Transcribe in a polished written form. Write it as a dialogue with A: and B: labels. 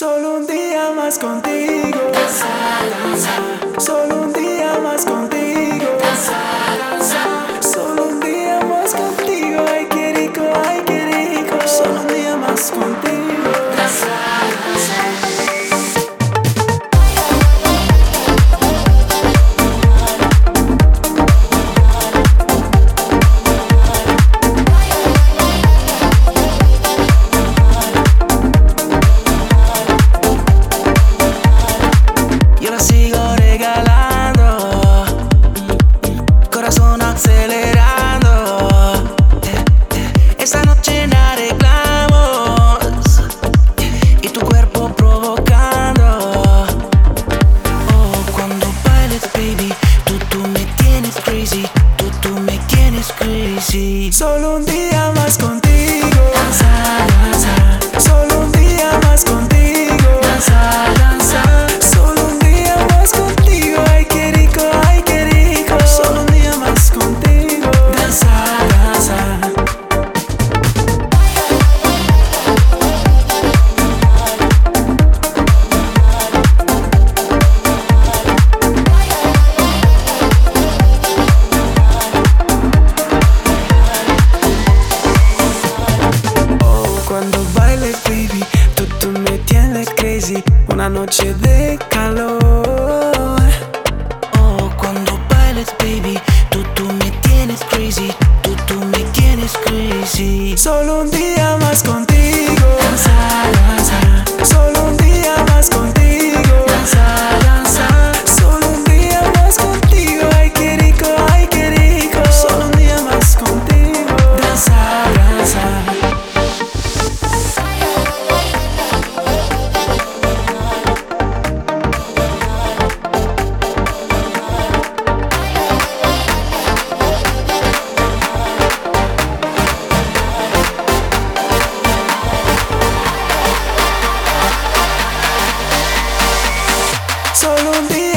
A: Solo un día más contigo. Solo un día más contigo. Solo un día más contigo. Ay, qué rico, ay, qué rico. Solo un día más contigo. Sigo regalando, corazón acelerando. Esta noche la arreglamos y tu cuerpo provocando. Oh, cuando bailes, baby, tú me tienes crazy. Tú me tienes crazy. Solo un día más contigo. Solo un día más contigo. Solo un día más contigo. Ay, qué rico, ay, qué rico. Solo un día más contigo. Cuando bailes, baby, tú me tienes crazy. Una noche de calor. Oh, cuando bailes, baby, tú me tienes crazy. Tú me tienes crazy. Solo un día más contigo. Solo un día más contigo. Solo un día más contigo. Ay, qué rico, ay, qué rico. Solo un día más contigo. Solo un día.